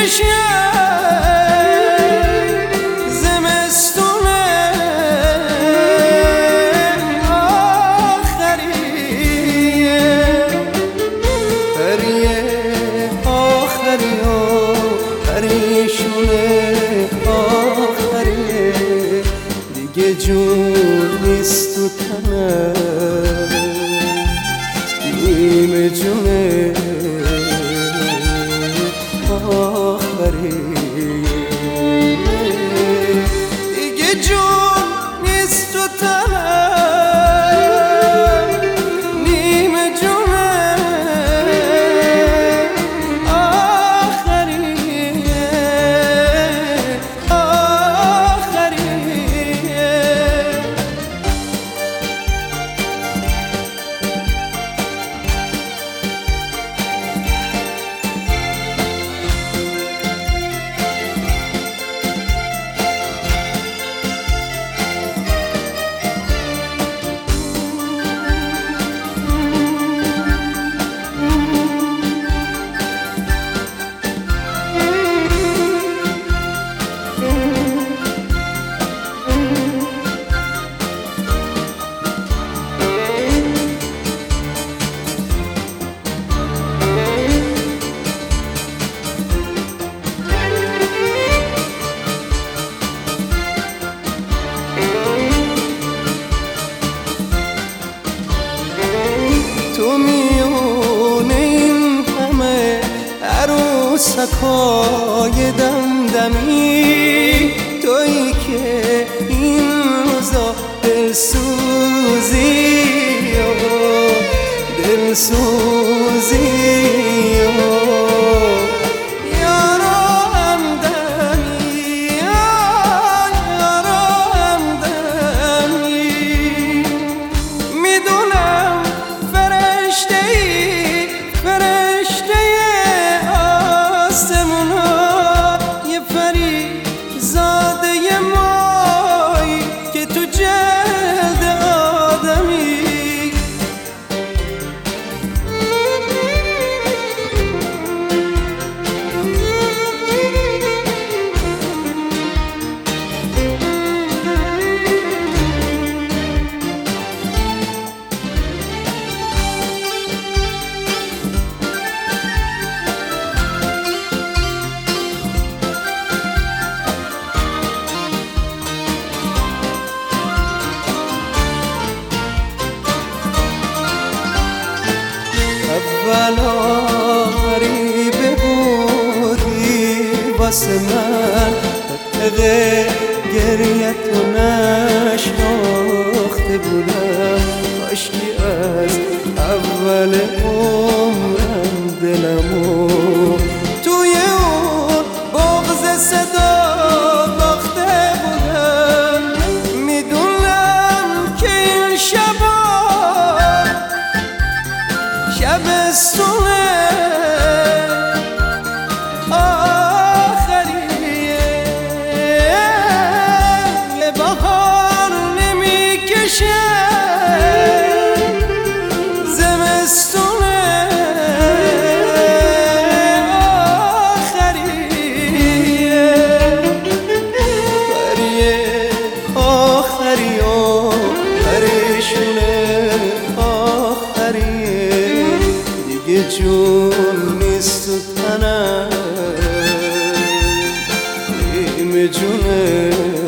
دیگه جون نیست تو تنم، نیمه جونه آخریه. دیگه جون نیست تو تنم، نیمه جونه آخریه، آخریه. تو میونه این همه عروسکای دمدمی، تویی که این روزا دلسوزی دلسوزی اولا غریبه بودی واسه من، قطعه گریتو نشناخته بودم. کاشکی از اول عمرم دلمو توی اون بغض صدا باخته بودم. میدونم که این شبا شبستونه آخریه، یه بهار نمیکشه زمستونه آخریه، پریه آخریه پریشونه آخریه. دیگه جون نیست تو تنم، نیمه جونه